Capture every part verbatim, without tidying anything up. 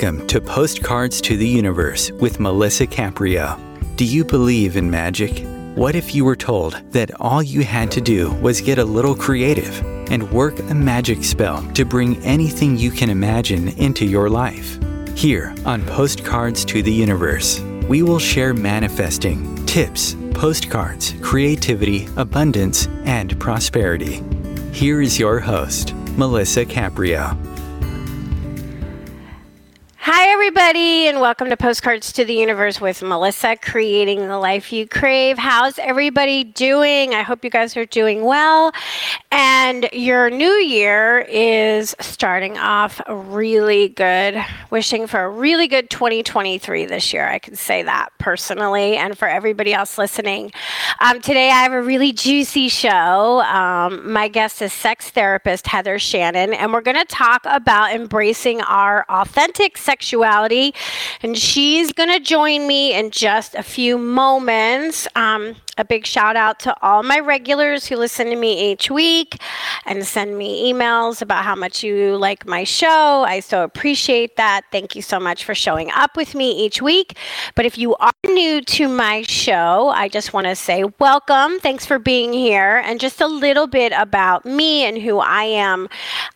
Welcome to Postcards to the Universe with Melissa Caprio. Do you believe in magic? What if you were told that all you had to do was get a little creative and work a magic spell to bring anything you can imagine into your life? Here on Postcards to the Universe, we will share manifesting, tips, postcards, creativity, abundance, and prosperity. Here is your host, Melissa Caprio. Hi, everybody, and welcome to Postcards to the Universe with Melissa, creating the life you crave. How's everybody doing? I hope you guys are doing well. And your new year is starting off really good. Wishing for a really good twenty twenty-three this year. I can say that personally, and for everybody else listening. Um, today, I have a really juicy show. Um, my guest is sex therapist Heather Shannon, and we're going to talk about embracing our authentic sexuality, and she's going to join me in just a few moments. Um, a big shout out to all my regulars who listen to me each week and send me emails about how much you like my show. I so appreciate that. Thank you so much for showing up with me each week. But if you are new to my show, I just want to say welcome. Thanks for being here. And just a little bit about me and who I am.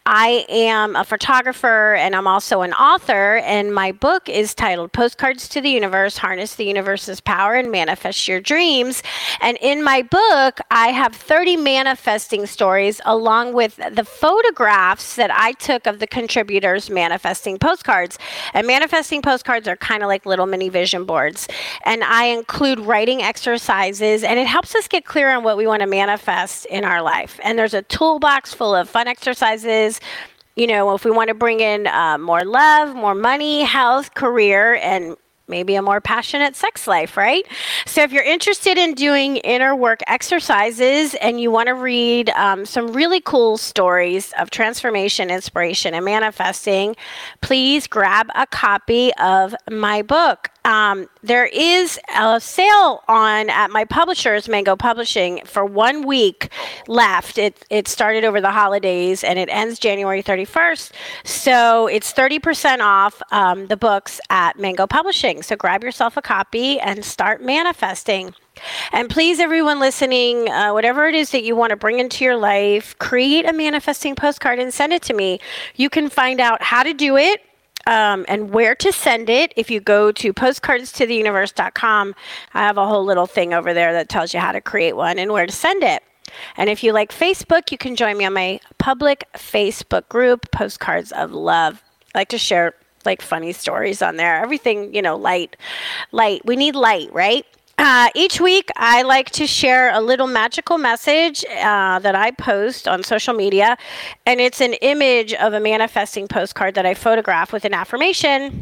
I am a photographer and I'm also an author. And my book is titled Postcards to the Universe, Harness the Universe's Power and Manifest Your Dreams. And in my book, I have thirty manifesting stories along with the photographs that I took of the contributors' manifesting postcards. And manifesting postcards are kind of like little mini vision boards. And I include writing exercises, and it helps us get clear on what we want to manifest in our life. And there's a toolbox full of fun exercises. You know, if we want to bring in uh, more love, more money, health, career, and maybe a more passionate sex life, right? So if you're interested in doing inner work exercises and you want to read um, some really cool stories of transformation, inspiration, and manifesting, please grab a copy of my book. Um, there is a sale on at my publishers, Mango Publishing, for one week left. It it started over the holidays and it ends January thirty-first. So it's thirty percent off um, the books at Mango Publishing. So grab yourself a copy and start manifesting. And please, everyone listening, uh, whatever it is that you want to bring into your life, create a manifesting postcard and send it to me. You can find out how to do it. Um, and where to send it. If you go to postcards to the universe dot com, I have a whole little thing over there that tells you how to create one and where to send it. And if you like Facebook, you can join me on my public Facebook group, Postcards of Love. I like to share like funny stories on there. Everything, you know, light, light. We need light, right? Uh, each week, I like to share a little magical message uh, that I post on social media, and it's an image of a manifesting postcard that I photograph with an affirmation.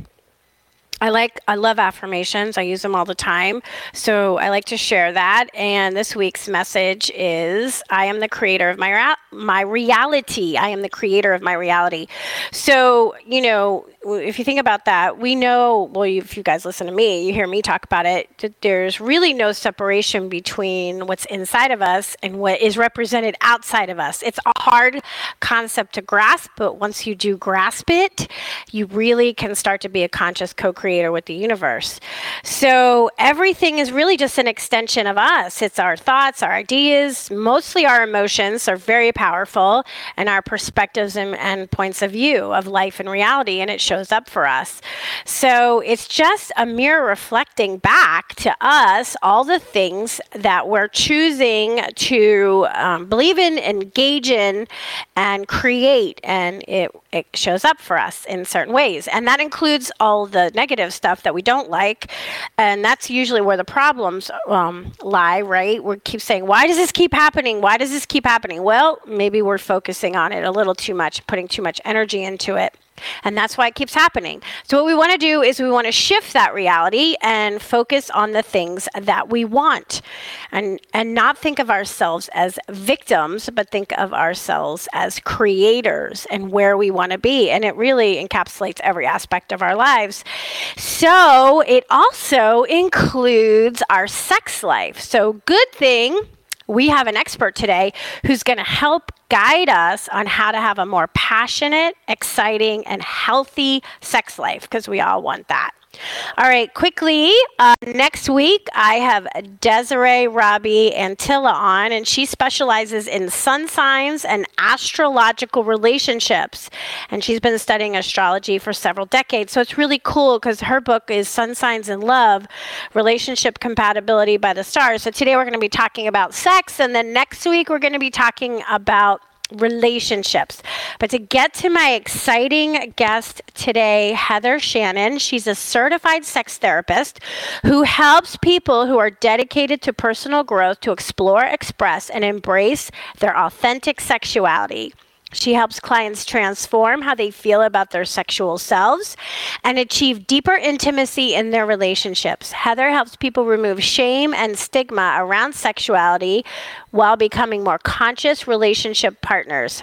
I like, I love affirmations. I use them all the time. So I like to share that. And this week's message is, I am the creator of my, ra- my reality. I am the creator of my reality. So, you know, if you think about that, we know, well, if you guys listen to me, you hear me talk about it, that there's really no separation between what's inside of us and what is represented outside of us. It's a hard concept to grasp, but once you do grasp it, you really can start to be a conscious co-creator with the universe. So everything is really just an extension of us. It's our thoughts, our ideas, mostly our emotions are very powerful, and our perspectives and, and points of view of life and reality, and it shows up for us. So it's just a mirror reflecting back to us all the things that we're choosing to um, believe in, engage in, and create, and it, it shows up for us in certain ways. And that includes all the negative stuff that we don't like, and that's usually where the problems um, lie, right? We keep saying, why does this keep happening? Why does this keep happening? Well, maybe we're focusing on it a little too much, putting too much energy into it. And that's why it keeps happening. So what we want to do is we want to shift that reality and focus on the things that we want, and and not think of ourselves as victims, but think of ourselves as creators and where we want to be. And it really encapsulates every aspect of our lives. So it also includes our sex life. So good thing we have an expert today who's going to help guide us on how to have a more passionate, exciting, and healthy sex life, because we all want that. All right, quickly, uh, next week I have Desiree Robbie Antilla on, and she specializes in sun signs and astrological relationships. And she's been studying astrology for several decades. So it's really cool because her book is Sun Signs in Love, Relationship Compatibility by the Stars. So today we're going to be talking about sex, and then next week we're going to be talking about relationships. But to get to my exciting guest today, Heather Shannon, she's a certified sex therapist who helps people who are dedicated to personal growth to explore, express, and embrace their authentic sexuality. She helps clients transform how they feel about their sexual selves and achieve deeper intimacy in their relationships. Heather helps people remove shame and stigma around sexuality while becoming more conscious relationship partners.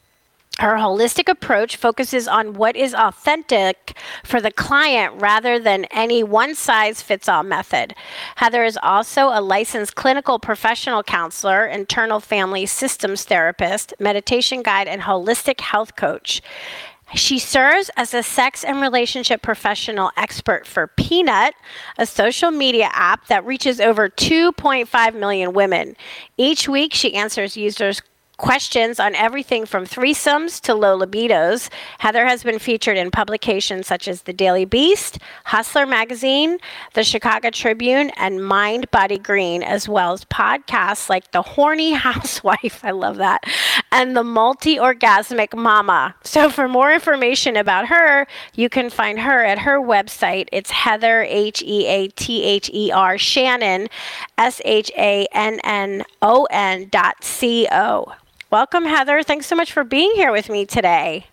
Her holistic approach focuses on what is authentic for the client rather than any one-size-fits-all method. Heather is also a licensed clinical professional counselor, internal family systems therapist, meditation guide, and holistic health coach. She serves as a sex and relationship professional expert for Peanut, a social media app that reaches over two point five million women. Each week, she answers users' questions on everything from threesomes to low libidos. Heather has been featured in publications such as The Daily Beast, Hustler Magazine, The Chicago Tribune, and Mind Body Green, as well as podcasts like The Horny Housewife, I love that, and The Multi-Orgasmic Mama. So for more information about her, you can find her at her website. It's Heather, H E A T H E R, Shannon, S H A N N O N dot C O. Welcome, Heather. Thanks so much for being here with me today.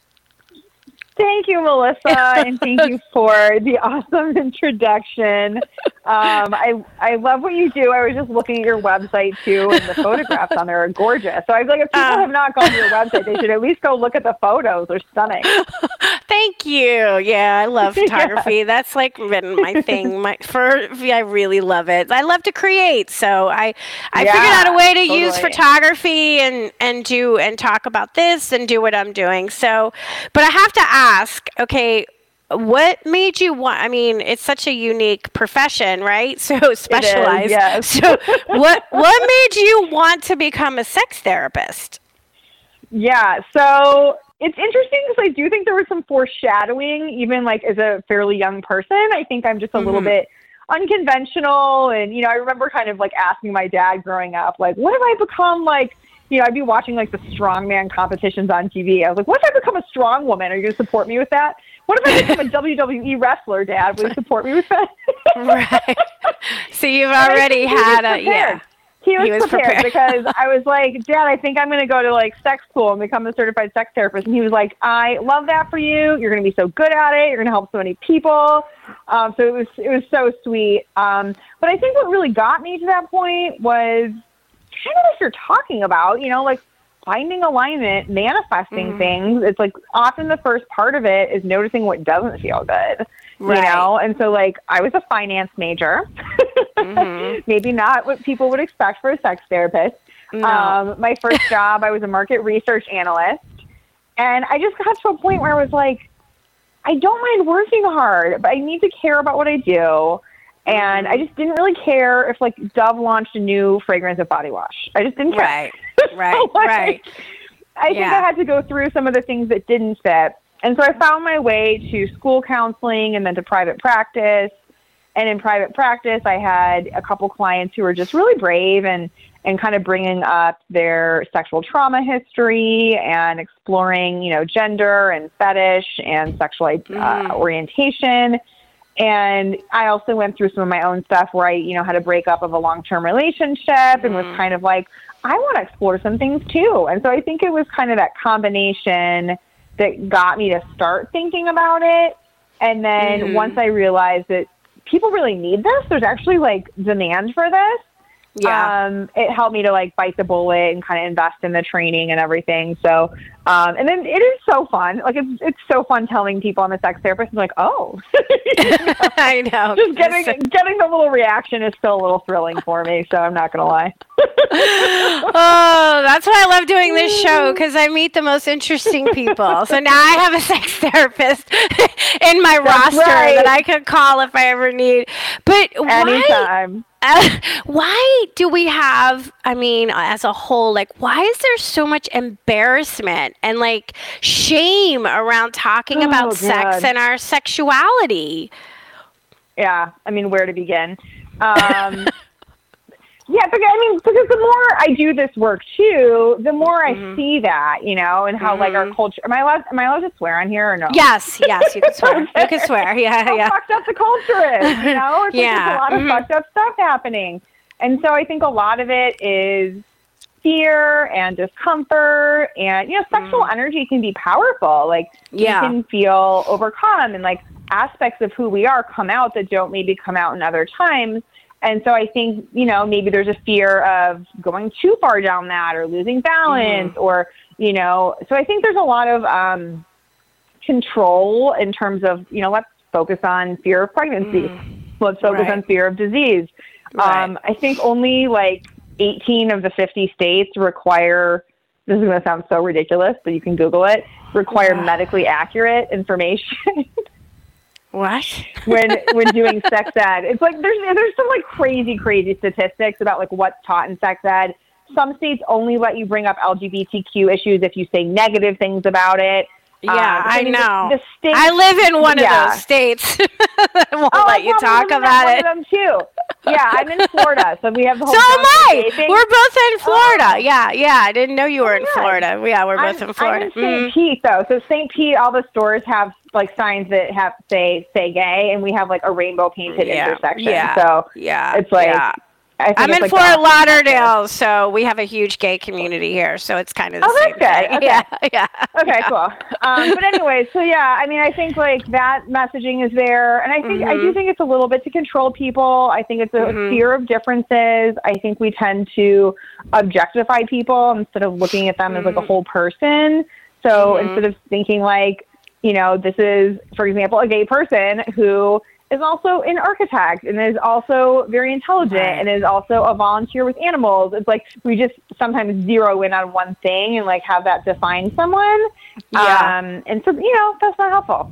Thank you, Melissa, and thank you for the awesome introduction. Um, I I love what you do. I was just looking at your website, too, and the photographs on there are gorgeous. So I feel like if people uh, have not gone to your website, they should at least go look at the photos. They're stunning. Thank you. Yeah, I love photography. Yeah. That's like been my thing. My for I really love it. I love to create, so I I yeah, figured out a way to totally. use photography and and do and talk about this and do what I'm doing. So, but I have to ask, okay, what made you want, I mean, it's such a unique profession, right? So specialized. It is, yes. So what what made you want to become a sex therapist? Yeah, so it's interesting because I do think there was some foreshadowing, even like as a fairly young person. I think I'm just a mm-hmm. little bit unconventional. And, you know, I remember kind of like asking my dad growing up, like, what if I become like, you know, I'd be watching like the strongman competitions on T V. I was like, what if I become a strong woman? Are you going to support me with that? What if I become a W W E wrestler, Dad? Will you support me with that? Right. So you've already had a, yeah. He was, he was prepared, prepared because I was like, Dad, I think I'm going to go to like sex school and become a certified sex therapist. And he was like, I love that for you. You're going to be so good at it. You're going to help so many people. Um, so it was, it was so sweet. Um, but I think what really got me to that point was kind of like you're talking about, you know, like finding alignment, manifesting mm-hmm. things. It's like often the first part of it is noticing what doesn't feel good, right. you know? And so like I was a finance major, mm-hmm. maybe not what people would expect for a sex therapist. No. Um, my first job, I was a market research analyst, and I just got to a point where I was like, I don't mind working hard, but I need to care about what I do. And I just didn't really care if like Dove launched a new fragrance of body wash. I just didn't care. Right, right, so, like, right. I think yeah. I had to go through some of the things that didn't fit. And so I found my way to school counseling and then to private practice. And in private practice, I had a couple clients who were just really brave and, and kind of bringing up their sexual trauma history and exploring, you know, gender and fetish and sexual uh, mm. orientation. And I also went through some of my own stuff where I, you know, had a breakup of a long-term relationship mm. and was kind of like, I want to explore some things too. And so I think it was kind of that combination that got me to start thinking about it. And then mm. once I realized that people really need this, there's actually like demand for this. Yeah. Um, it helped me to like bite the bullet and kind of invest in the training and everything. So, um, and then it is so fun. Like it's, it's so fun telling people I'm a sex therapist and like, oh, you know? I know. Just getting, getting the little reaction is still a little thrilling for me. So I'm not going to lie. Oh, that's why I love doing this show, because I meet the most interesting people. So now I have a sex therapist in my That's roster right. that I could call if I ever need. But Anytime. why? Uh, why do we have, I mean, as a whole, like, why is there so much embarrassment and, like, shame around talking Oh, about God. sex and our sexuality? Yeah, I mean, where to begin? Um, yeah, because, I mean, because the more I do this work too, the more I Mhm. see that, you know, and how like our Mhm. culture. Am I allowed? Am I allowed to swear on here or no? Yes, yes, you can swear. You can swear. Yeah, How yeah. fucked up the culture is, you know? It's like Yeah, there's a lot of mhm. fucked up stuff happening, and so I think a lot of it is fear and discomfort, and you know, sexual energy can be powerful. Like Yeah. we can feel overcome, and like aspects of who we are come out that don't maybe come out in other times. And so I think, you know, maybe there's a fear of going too far down that or losing balance Mhm. or, you know, so I think there's a lot of um, control in terms of, you know, let's focus on fear of pregnancy. Let's focus Right. on fear of disease. Right. Um, I think only like eighteen of the fifty states require, this is going to sound so ridiculous, but you can Google it, require Yeah. medically accurate information. What? when when doing sex ed. It's like there's there's some like crazy crazy statistics about like what's taught in sex ed. Some states only let you bring up L G B T Q issues if you say negative things about it. Yeah, Um, I mean, know. The, the states, I live in one yeah. of those states that won't Oh, let I you probably talk live in about that it. One of them too. Yeah, I'm in Florida, so we have the whole. So am I. thing. We're both in Florida. Oh. Yeah, yeah. I didn't know you were Oh in my God. Florida. Yeah, we're both I'm, in Florida. I'm in Saint Mhm. Pete though. So Saint Pete, all the stores have like signs that have say say gay, and we have like a rainbow painted Yeah, intersection. yeah, So yeah, it's like. yeah. I think I'm it's in like Fort the opposite. Lauderdale, so we have a huge gay community here. So it's kind of the Oh, same that's good. thing. Okay. Yeah, yeah. Okay, yeah. cool. Um, but anyway, so yeah, I mean, I think like that messaging is there, and I think I do Mhm. think it's a little bit to control people. I think it's a Mhm. fear of differences. I think we tend to objectify people instead of looking at them as like a Mhm. whole person. So Mhm. instead of thinking like, you know, this is, for example, a gay person who is also an architect and is also very intelligent Right. and is also a volunteer with animals. It's like we just sometimes zero in on one thing and like have that define someone. Yeah. Um, and so, you know, that's not helpful.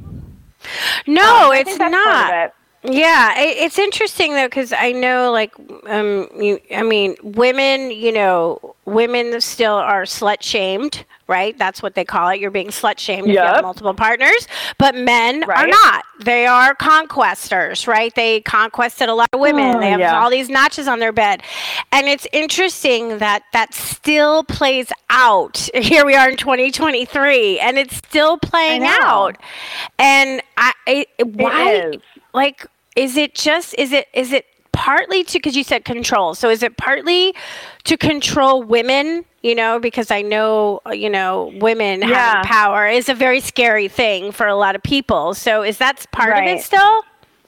No, Um, I it's think that's not. part of it. Yeah, it, it's interesting though, because I know, like, um, you, I mean, women, you know, women still are slut shamed, right? That's what they call it. You're being slut shamed if you have Yep. multiple partners. But men are Right. not. They are conquestors, right? They conquested a lot of women. Oh, they have yeah. all these notches on their bed, and it's interesting that that still plays out. Here we are in twenty twenty-three, and it's still playing know. out. And I, I why? is. Like, is it just, is it, is it partly to, because you said control. So is it partly to control women, you know, because I know, you know, women Yeah. having power is a very scary thing for a lot of people. So is that part of Right. it still?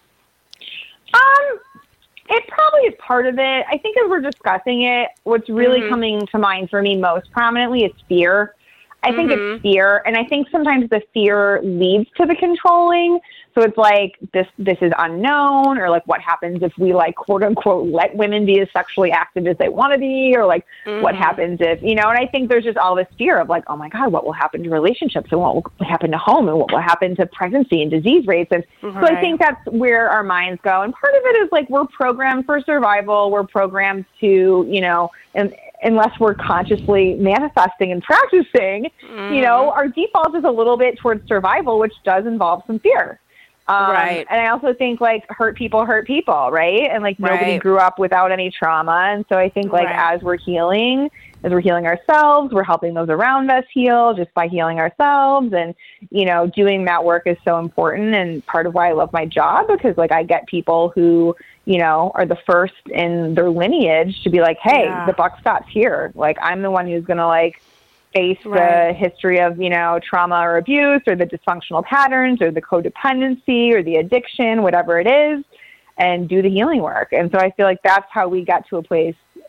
Um, it probably is part of it. I think as we're discussing it, what's really Mhm. coming to mind for me most prominently is fear. I think Mhm. it's fear, and I think sometimes the fear leads to the controlling. So it's like this this is unknown, or like what happens if we like quote unquote let women be as sexually active as they want to be, or like what Mhm. happens if, you know, and I think there's just all this fear of like, oh my God, what will happen to relationships, and what will happen to home, and what will happen to pregnancy and disease rates. And so I Right. think that's where our minds go. And part of it is like we're programmed for survival. We're programmed to, you know, and unless we're consciously manifesting and practicing, you know, our default is a little bit towards survival, which does involve some fear. Um, Right. And I also think like hurt people hurt people, right? And like nobody Right. grew up without any trauma. And so I think like Right. as we're healing, as we're healing ourselves, we're helping those around us heal just by healing ourselves. And, you know, doing that work is so important, and part of why I love my job, because like I get people who, you know, are the first in their lineage to be like, hey, Yeah. the buck stops here. Like I'm the one who's going to like face Right. the history of, you know, trauma or abuse, or the dysfunctional patterns, or the codependency, or the addiction, whatever it is, and do the healing work. And so I feel like that's how we got to a place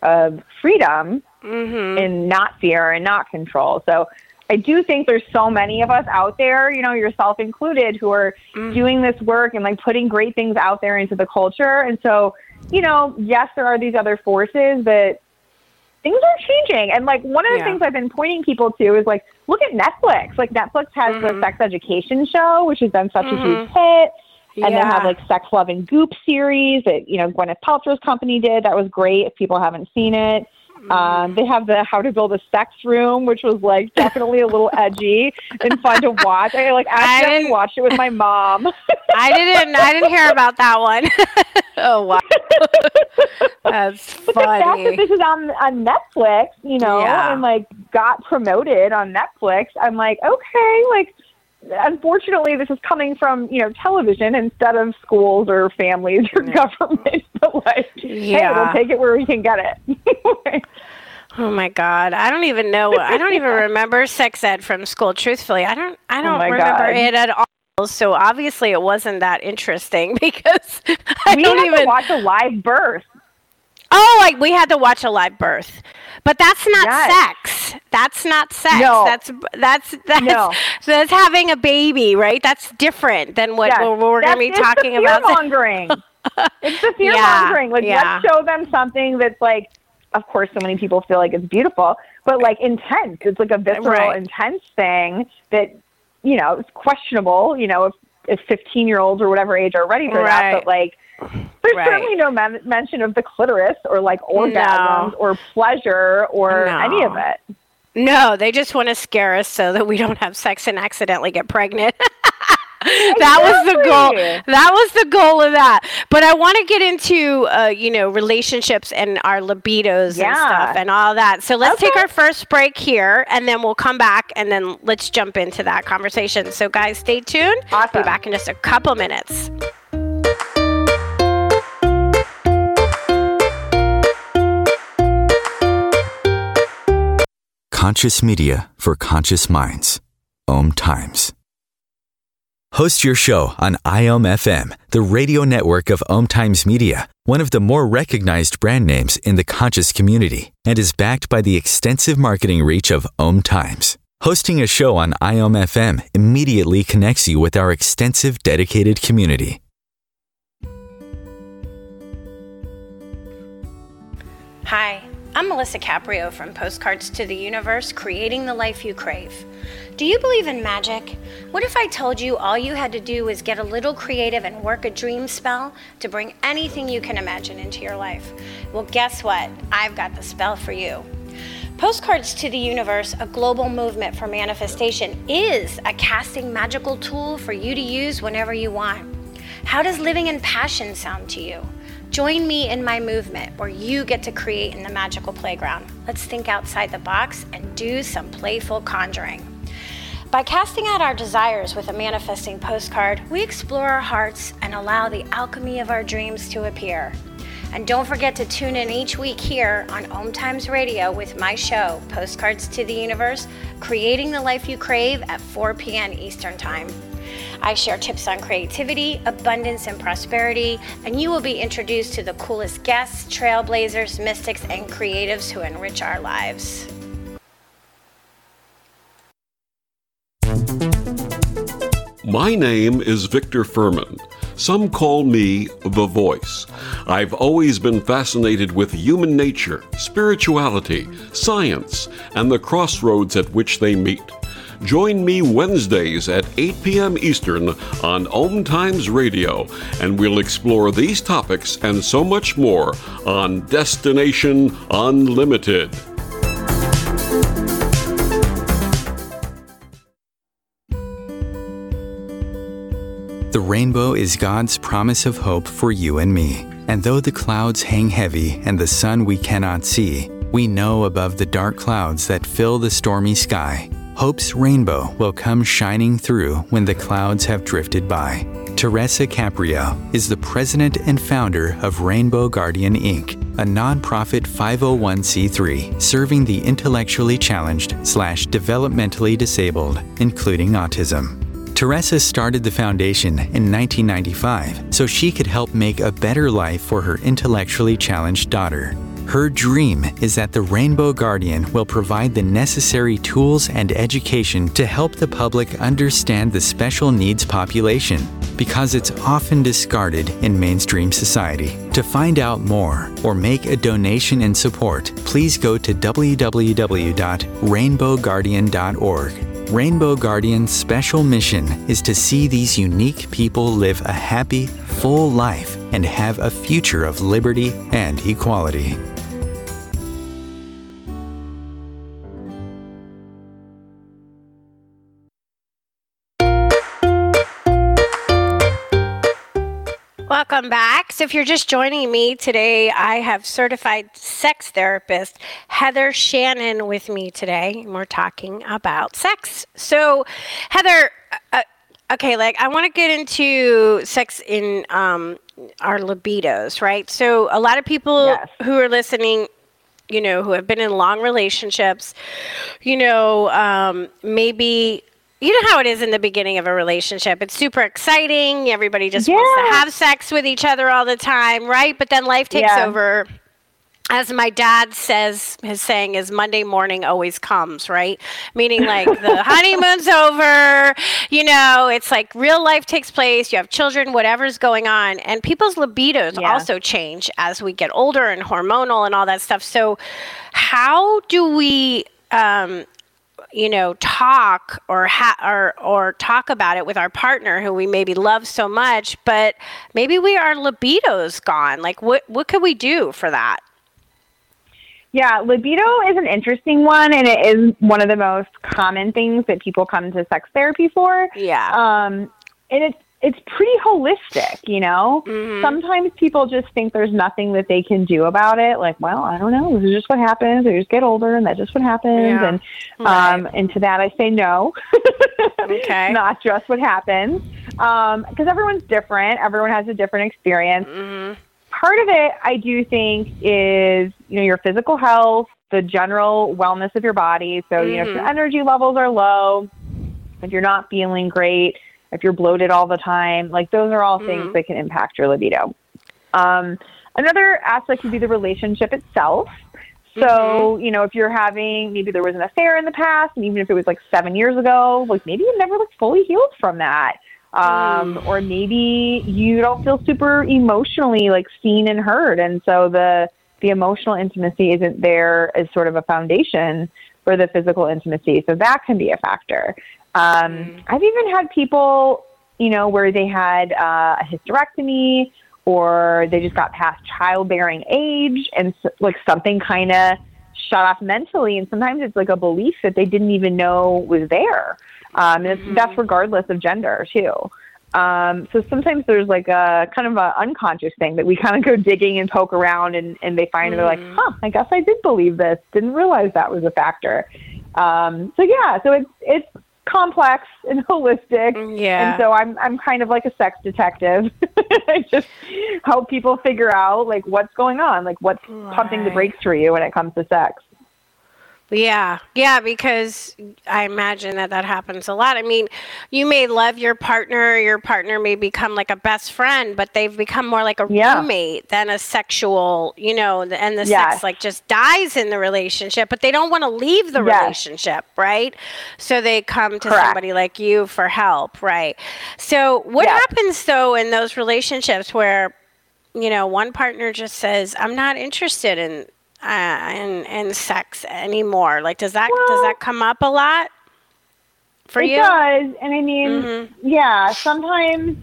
of freedom Mm-hmm. and not fear and not control. So I do think there's so many of us out there, you know, yourself included, who are mm-hmm. doing this work and like putting great things out there into the culture. And so, you know, yes, there are these other forces, but things are changing. And like one of the yeah. things I've been pointing people to is like, look at Netflix. Like Netflix has mm-hmm. the Sex Education show, which has been such mm-hmm. a huge hit. And yeah. they have like Sex, Love, and Goop series that, you know, Gwyneth Paltrow's company did. That was great if people haven't seen it. Um, they have the How to Build a Sex Room, which was like definitely a little edgy and fun to watch. I like accidentally watched it with my mom. I didn't. I didn't hear about that one. Oh wow, that's but funny. The fact that this is on on Netflix, you know, yeah. and like got promoted on Netflix, I'm like, okay, like. Unfortunately, this is coming from, you know, television instead of schools or families or yeah. government. But like, yeah. hey, we'll take it where we can get it. Oh my God, I don't even know. I don't even remember sex ed from school. Truthfully, I don't. I don't oh remember God. it at all. So obviously, it wasn't that interesting because I we don't had even to watch a live birth. Oh, like we had to watch a live birth. But that's not yes. sex. That's not sex. No. That's that's that's no. that's having a baby, right? That's different than what yes. we're, we're going to be talking the about. Fear-mongering. It's the fear mongering. Yeah. Like yeah. let's show them something that's like, of course, so many people feel like it's beautiful, but like intense. It's like a visceral, right. intense thing that, you know, it's questionable. You know, if if fifteen year olds or whatever age are ready for right. that, but like. There's right. certainly no men- mention of the clitoris or like orgasms no. or pleasure or no. any of it. No, they just want to scare us so that we don't have sex and accidentally get pregnant. That was the goal. That was the goal of that. But I want to get into, uh, you know, relationships and our libidos yeah. and stuff and all that. So let's okay. take our first break here, and then we'll come back, and then let's jump into that conversation. So, guys, stay tuned. Awesome. Be back in just a couple minutes. Conscious media for conscious minds. Om Times. Host your show on I O M F M, the radio network of Om Times Media, one of the more recognized brand names in the conscious community, and is backed by the extensive marketing reach of Om Times. Hosting a show on I O M F M immediately connects you with our extensive dedicated community. Hi, I'm Melissa Caprio from Postcards to the Universe, creating the life you crave. Do you believe in magic? What if I told you all you had to do was get a little creative and work a dream spell to bring anything you can imagine into your life? Well, guess what? I've got the spell for you. Postcards to the Universe, a global movement for manifestation, is a casting magical tool for you to use whenever you want. How does living in passion sound to you? Join me in my movement where you get to create in the magical playground. Let's think outside the box and do some playful conjuring. By casting out our desires with a manifesting postcard, we explore our hearts and allow the alchemy of our dreams to appear. And don't forget to tune in each week here on Om Times Radio with my show, Postcards to the Universe, creating the life you crave at four p.m. Eastern Time. I share tips on creativity, abundance, and prosperity, and you will be introduced to the coolest guests, trailblazers, mystics, and creatives who enrich our lives. My name is Victor Furman. Some call me The Voice. I've always been fascinated with human nature, spirituality, science, and the crossroads at which they meet. Join me Wednesdays at eight p.m. Eastern on Om Times Radio, and we'll explore these topics and so much more on Destination Unlimited. The rainbow is God's promise of hope for you and me. And though the clouds hang heavy and the sun we cannot see, we know above the dark clouds that fill the stormy sky, hope's rainbow will come shining through when the clouds have drifted by. Teresa Caprio is the president and founder of Rainbow Guardian Incorporated, a nonprofit five oh one c three serving the intellectually challenged slash developmentally disabled, including autism. Teresa started the foundation in nineteen ninety-five so she could help make a better life for her intellectually challenged daughter. Her dream is that the Rainbow Guardian will provide the necessary tools and education to help the public understand the special needs population, because it's often discarded in mainstream society. To find out more or make a donation in support, please go to w w w dot rainbow guardian dot org. Rainbow Guardian's special mission is to see these unique people live a happy, full life and have a future of liberty and equality. Welcome back. So if you're just joining me today, I have certified sex therapist Heather Shannon with me today, and we're talking about sex. So Heather, uh, okay, like I want to get into sex in um, our libidos, right? So a lot of people Yes. who are listening, you know, who have been in long relationships, you know, um, maybe... You know how it is in the beginning of a relationship. It's super exciting. Everybody just Yeah. wants to have sex with each other all the time, right? But then life takes Yeah. over. As my dad says, his saying is Monday morning always comes, right? Meaning like the honeymoon's over, you know, it's like real life takes place. You have children, whatever's going on. And people's libidos Yeah. also change as we get older and hormonal and all that stuff. So how do we... Um, you know, talk or ha- or or talk about it with our partner who we maybe love so much, but maybe we our libido's gone. Like, what what could we do for that? Yeah, libido is an interesting one, and it is one of the most common things that people come to sex therapy for. Yeah. Um, and it's it's pretty holistic, you know? Mhm. Sometimes people just think there's nothing that they can do about it. Like, well, I don't know. This is just what happens. They just get older, and that's just what happens. Yeah. And um, Right. and to that, I say no. Okay. Not just what happens. Um, because everyone's different. Everyone has a different experience. Mhm. Part of it, I do think, is, you know, your physical health, the general wellness of your body. So, you know, if your Mhm. energy levels are low, if you're not feeling great, if you're bloated all the time, like those are all things Mhm. that can impact your libido. Um, another aspect would be the relationship itself. So, you know, if you're having, maybe there was an affair in the past, and even if it was like seven years ago, like maybe you never looked fully healed from that. Um, or maybe you don't feel super emotionally like seen and heard. And so the, the emotional intimacy isn't there as sort of a foundation for the physical intimacy. So that can be a factor. Um, I've even had people, you know, where they had uh, a hysterectomy, or they just got past childbearing age, and so, like something kind of shut off mentally. And sometimes it's like a belief that they didn't even know was there. Um, and it's, Mhm. that's regardless of gender too. Um, so sometimes there's like a kind of a unconscious thing that we kind of go digging and poke around, and, and they find, they're like, huh, I guess I did believe this. Didn't realize that was a factor. Um, so yeah, so it's, it's complex and holistic. Yeah. And so I'm, I'm kind of like a sex detective. I just help people figure out like what's going on, like what's pumping the Right. brakes for you when it comes to sex. Yeah, yeah, because I imagine that that happens a lot. I mean, you may love your partner, your partner may become like a best friend, but they've become more like a Yeah. roommate than a sexual, you know, and the Yes. sex like just dies in the relationship, but they don't want to leave the Yes. relationship, right? So they come to Correct. somebody like you for help, right? So what Yes. happens though in those relationships where, you know, one partner just says, I'm not interested in Uh, and and sex anymore? Like, does that does Well, that come up a lot for it you? does. And I mean, Mhm. yeah, sometimes,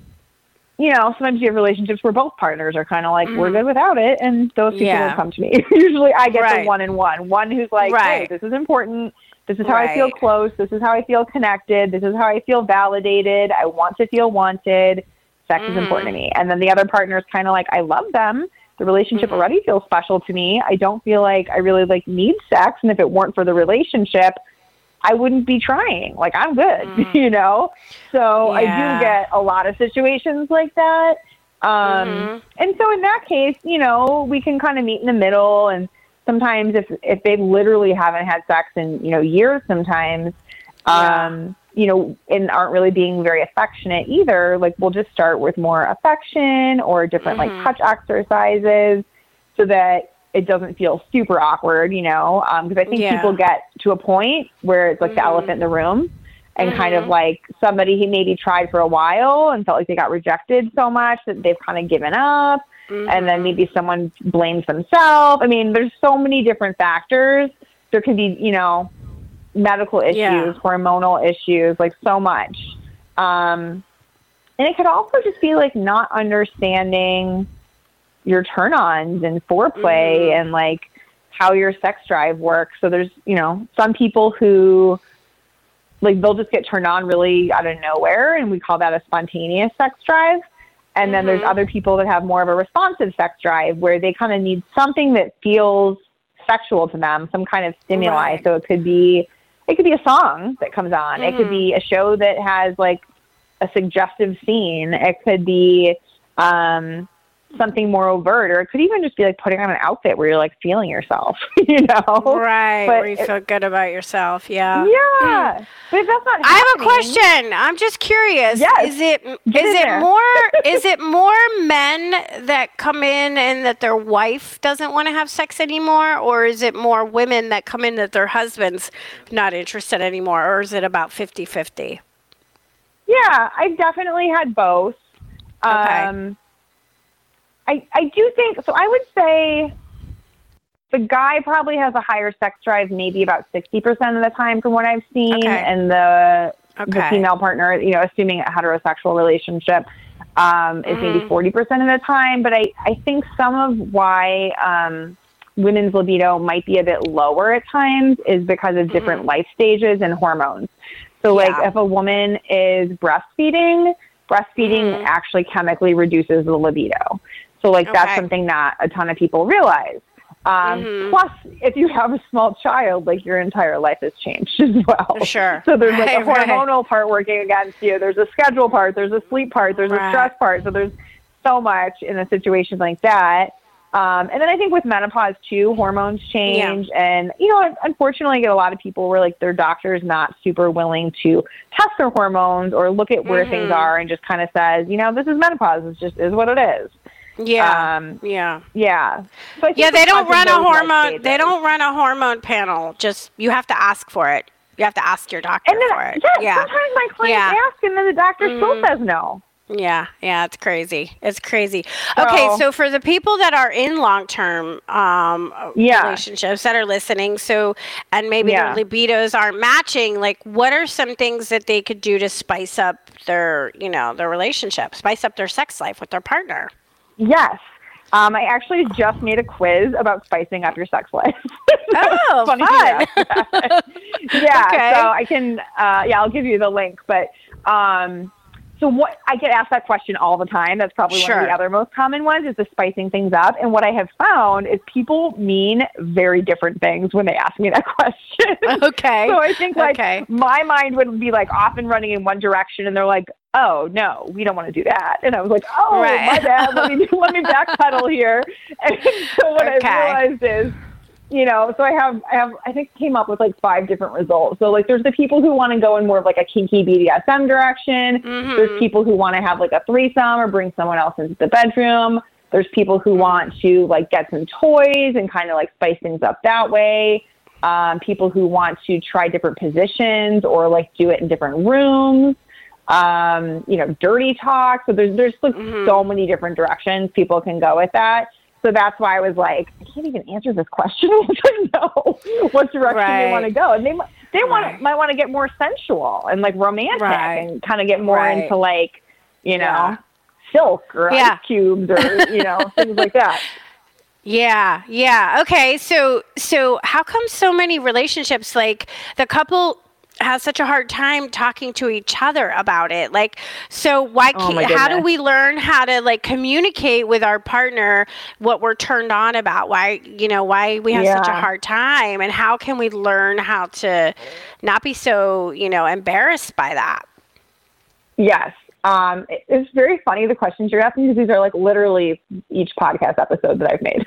you know, sometimes you have relationships where both partners are kind of like, we're good without it. And those people Yeah. will come to me. Usually I get Right. the one in one, one who's like, hey, Right. this is important. This is how I feel Right. close. This is how I feel connected. This is how I feel validated. I want to feel wanted. Sex is important to me. And then the other partner is kind of like, I love them. The relationship already feels special to me. I don't feel like I really like need sex. And if it weren't for the relationship, I wouldn't be trying. Like, I'm good, you know? So I Yeah. do get a lot of situations like that. Um, Mhm. And so in that case, you know, we can kind of meet in the middle. And sometimes if, if they literally haven't had sex in, you know, years sometimes, um, you know, and aren't really being very affectionate either, like we'll just start with more affection or different Mhm. like touch exercises so that it doesn't feel super awkward, you know, because um, I think yeah. people get to a point where it's like mm-hmm. the elephant in the room and mm-hmm. kind of like somebody who maybe tried for a while and felt like they got rejected so much that they've kind of given up. Mm-hmm. And then maybe someone blames themselves. I mean, there's so many different factors. There can be, you know, medical issues, yeah. hormonal issues, like so much. Um, and it could also just be like not understanding your turn-ons and foreplay mm-hmm. and like how your sex drive works. So there's, you know, some people who like they'll just get turned on really out of nowhere, and we call that a spontaneous sex drive. And mm-hmm. then there's other people that have more of a responsive sex drive where they kind of need something that feels sexual to them, some kind of stimuli. Right. So it could be, it could be a song that comes on. Mm-hmm. It could be a show that has like a suggestive scene. It could be um, something more overt, or it could even just be like putting on an outfit where you're like feeling yourself, you know? Right. But where you it, feel good about yourself. Yeah. Yeah. But if that's not I have a question. I'm just curious. Yes. Is it, Get is it there. more, is it more men that come in and that their wife doesn't want to have sex anymore? Or is it more women that come in that their husband's not interested anymore? Or is it about fifty-fifty? Yeah, I've definitely had both. Okay. Um, I, I do think, so I would say the guy probably has a higher sex drive maybe about sixty percent of the time from what I've seen. Okay. And the okay. the female partner, you know, assuming a heterosexual relationship, um, is mm-hmm. maybe forty percent of the time. But I, I think some of why um, women's libido might be a bit lower at times is because of different mm-hmm. life stages and hormones. So like yeah. if a woman is breastfeeding, breastfeeding mm-hmm. actually chemically reduces the libido. So, like, okay. that's something that a ton of people realize. Um, mm-hmm. Plus, if you have a small child, like, your entire life has changed as well. Sure. So there's, like, right, a hormonal right. part working against you. There's a schedule part. There's a sleep part. There's right. a stress part. So there's so much in a situation like that. Um, and then I think with menopause, too, hormones change. Yeah. And, you know, unfortunately, I get a lot of people where, like, their doctor's not super willing to test their hormones or look at where mm-hmm. things are and just kind of says, you know, this is menopause. It's just is what it is. Yeah, um, yeah, yeah. So yeah, they don't run a hormone. They don't run a hormone panel. Just you have to ask for it. You have to ask your doctor and then, for it. Yeah, yeah. Sometimes my clients yeah. ask, and then the doctor mm. still says no. Yeah, yeah, it's crazy. It's crazy. Okay, so, so for the people that are in long-term um, yeah. relationships that are listening, so and maybe yeah. their libidos aren't matching, like what are some things that they could do to spice up their, you know, their relationship, spice up their sex life with their partner? Yes. Um, I actually just made a quiz about spicing up your sex life. Oh, funny fun. yeah, okay. so I can, uh, yeah, I'll give you the link. But um, so what I get asked that question all the time. That's probably sure. one of the other most common ones is the spicing things up. And what I have found is people mean very different things when they ask me that question. Okay. So I think like okay. my mind would be like off and running in one direction, and they're like, oh, no, we don't want to do that. And I was like, oh, right. my bad. Let me, let me backpedal here. And so what okay. I realized is, you know, so I have, I have, I think came up with like five different results. So like there's the people who want to go in more of like a kinky B D S M direction. Mm-hmm. There's people who want to have like a threesome or bring someone else into the bedroom. There's people who want to like get some toys and kind of like spice things up that way. Um, people who want to try different positions or like do it in different rooms. Um, you know, dirty talk. So there's, there's like mm-hmm. so many different directions people can go with that. So that's why I was like, I can't even answer this question. I don't know what direction right. they want to go. And they, they want right. might want to get more sensual and like romantic right. and kind of get more right. into like, you know, yeah. silk or yeah. ice cubes or, you know, things like that. Yeah, yeah. Okay. So, so how come so many relationships, like the couple has such a hard time talking to each other about it? Like, so why oh can't, how do we learn how to like communicate with our partner what we're turned on about? Why, you know, why we have yeah. such a hard time, and how can we learn how to not be so, you know, embarrassed by that? Yes. Um, it, it's very funny, the questions you're asking, because these are like literally each podcast episode that I've made.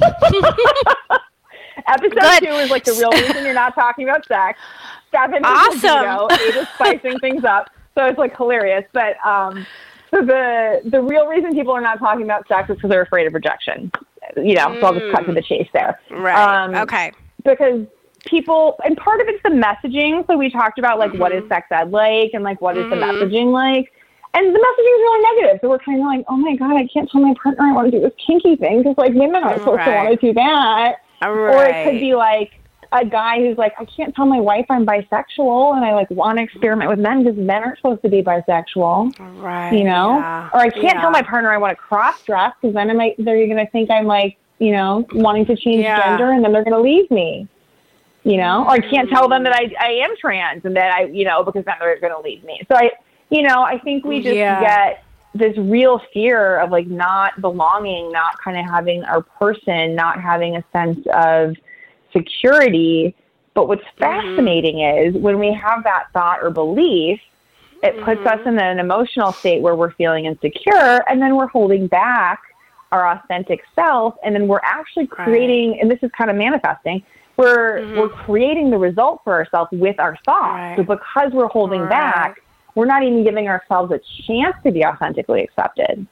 Episode Good. two is like the real reason you're not talking about sex. Seven awesome. is, you know, eight is spicing things up. So it's like hilarious. But um, so the the real reason people are not talking about sex is because they're afraid of rejection. you know, mm. so I'll just cut to the chase there. Right. Um, okay. Because people, and part of it's the messaging. So we talked about like, mm-hmm. what is sex ed like, and like, what is mm-hmm. the messaging like? And the messaging is really negative. So we're kind of like, oh my God, I can't tell my partner I want to do this kinky thing because like women aren't supposed right. to want to do that. Right. Or it could be like a guy who's like, I can't tell my wife I'm bisexual and I like want to experiment with men because men aren't supposed to be bisexual. Right. You know? Yeah. Or I can't yeah. tell my partner I want to cross dress because then I might, they're going to think I'm like, you know, wanting to change yeah. gender and then they're going to leave me. You know? Or I can't tell them that I, I am trans and that I, you know, because then they're going to leave me. So I, you know, I think we just yeah. get this real fear of like not belonging, not kind of having our person, not having a sense of security. But what's mm-hmm. fascinating is when we have that thought or belief, it mm-hmm. puts us in an emotional state where we're feeling insecure and then we're holding back our authentic self. And then we're actually creating, right. and this is kind of manifesting, we're, mm-hmm. we're creating the result for ourselves with our thoughts. Right. So because we're holding right. back, we're not even giving ourselves a chance to be authentically accepted.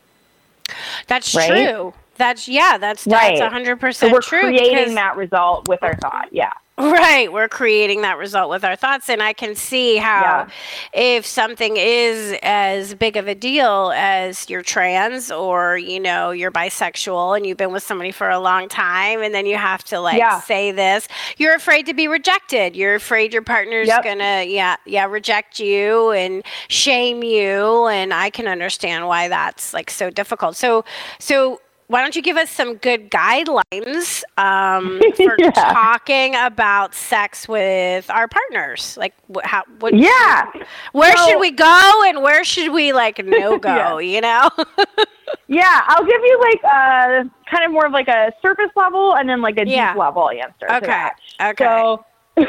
That's right? true. That's, yeah, that's, that's one hundred percent so we're true. creating because, that result with our thought. Yeah. Right. We're creating that result with our thoughts. And I can see how yeah. if something is as big of a deal as you're trans or, you know, you're bisexual and you've been with somebody for a long time and then you have to like yeah. say this, you're afraid to be rejected. You're afraid your partner's yep. gonna, yeah, yeah, reject you and shame you. And I can understand why that's like so difficult. So, so, why don't you give us some good guidelines um, for yeah. talking about sex with our partners? Like, wh- how? What, yeah. Where so, should we go, and where should we like no go? yeah. You know? yeah, I'll give you like a kind of more of like a surface level, and then like a yeah. deep level answer. Okay. To that. Okay. So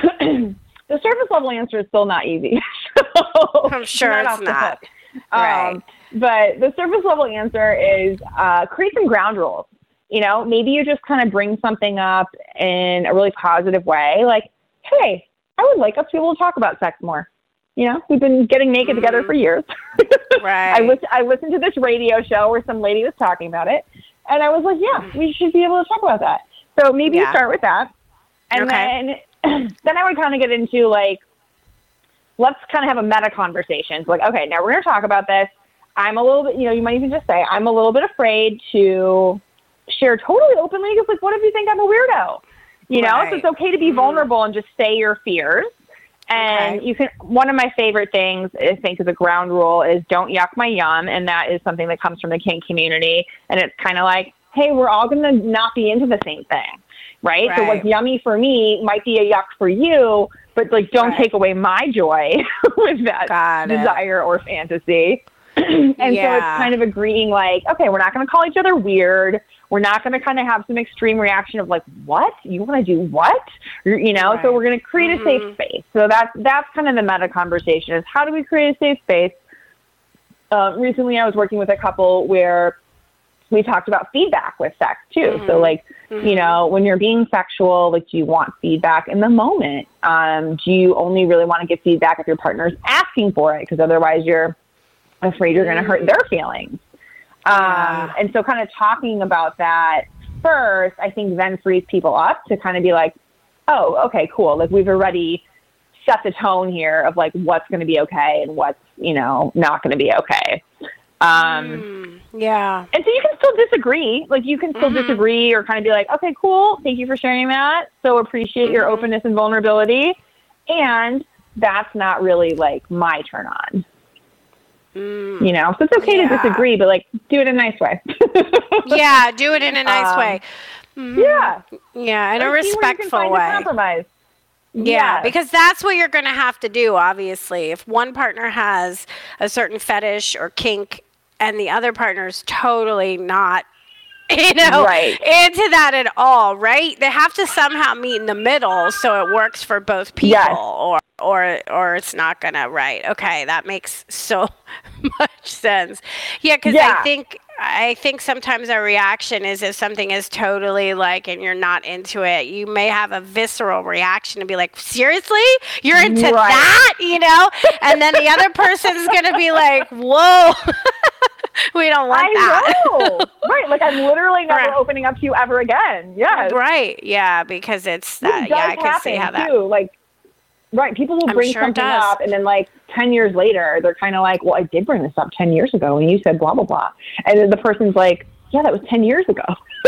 the surface level answer is still not easy. so I'm sure it's not. Right. Um, but the surface level answer is uh, create some ground rules. You know, maybe you just kind of bring something up in a really positive way. Like, hey, I would like us to be able to talk about sex more. You know, we've been getting naked mm-hmm. together for years. right. I, lis- I listened to this radio show where some lady was talking about it. And I was like, yeah, we should be able to talk about that. So maybe yeah. you start with that. And okay. then, then I would kind of get into like, let's kind of have a meta conversation. So like, okay, now we're going to talk about this. I'm a little bit, you know, you might even just say, I'm a little bit afraid to share totally openly because, like, what if you think I'm a weirdo? You know, right. so it's okay to be vulnerable and just say your fears. And okay. you can, one of my favorite things, I think, is a ground rule is don't yuck my yum. And that is something that comes from the kink community. And it's kind of like, hey, we're all going to not be into the same thing. Right? right? So what's yummy for me might be a yuck for you, but like, don't right. take away my joy with that Got desire it. Or fantasy. and yeah. so it's kind of agreeing like, okay, we're not going to call each other weird. We're not going to kind of have some extreme reaction of like, what? You want to do what? You know, right. so we're going to create mm-hmm. a safe space. So that's, that's kind of the meta conversation is how do we create a safe space? Uh, recently I was working with a couple where we talked about feedback with sex too. Mm-hmm. So like, mm-hmm. you know, when you're being sexual, like, do you want feedback in the moment? Um, do you only really want to get feedback if your partner's asking for it? Because otherwise you're afraid you're going to hurt their feelings. Um, and so kind of talking about that first, I think then frees people up to kind of be like, oh, okay, cool. Like we've already set the tone here of like what's going to be okay and what's, you know, not going to be okay. Um, mm, yeah. And so you can still disagree. Like you can still mm-hmm. disagree or kind of be like, okay, cool. Thank you for sharing that. So appreciate mm-hmm. your openness and vulnerability. And that's not really like my turn on. Mm, you know, so it's okay yeah. to disagree, but like do it in a nice way. yeah, do it in a nice um, way. Mm-hmm. Yeah, yeah, in a respectful way. Compromise. Yeah, yes. because that's what you're going to have to do. Obviously, if one partner has a certain fetish or kink, and the other partner's totally not, you know, right. into that at all, right? They have to somehow meet in the middle so it works for both people, yes. or or or it's not gonna. Right? Okay, that makes so much sense. Yeah, because yeah. I think I think sometimes our reaction is if something is totally like, and you're not into it, you may have a visceral reaction and be like, seriously? You're into right. that? You know? And then the other person's going to be like, whoa, we don't want I that. know. Right. Like I'm literally never right. opening up to you ever again. Yes. Right. Yeah. Because it's that. Yeah. I can see how that. Too. Like, right. People will I'm bring sure something up and then like ten years later, they're kind of like, well, I did bring this up ten years ago and you said blah, blah, blah. And then the person's like, yeah, that was ten years ago.